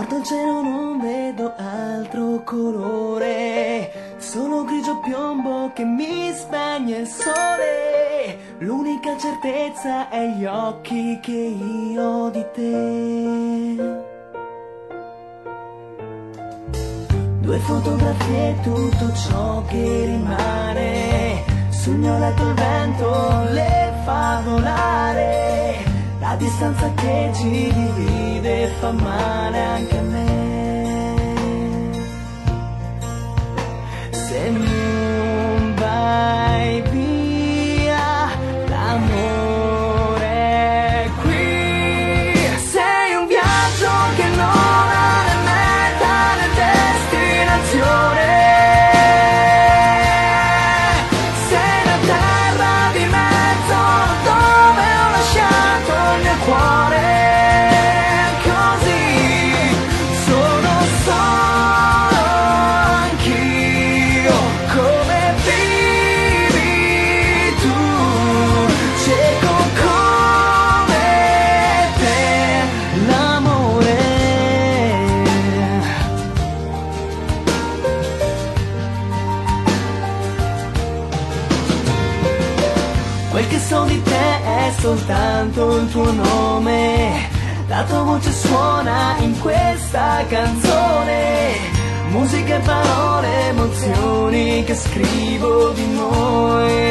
Guardo il cielo, non vedo altro colore, solo grigio piombo che mi spegne il sole. L'unica certezza è gli occhi che io ho di te. Due fotografie e tutto ciò che rimane. Sul mio letto il vento le fa volare. La distanza che ci divide fa male anche a me. Se non vai via, l'amore è qui. Sei un viaggio che non ha né meta né destinazione. Sei la terra di mezzo dove ho lasciato il mio cuore. Così sono solo anch'io. Come vivi tu? Cerco come te l'amore. Quel che so di te è soltanto il tuo nome. La tua voce suona in questa canzone. Musica e parole, emozioni che scrivo di noi.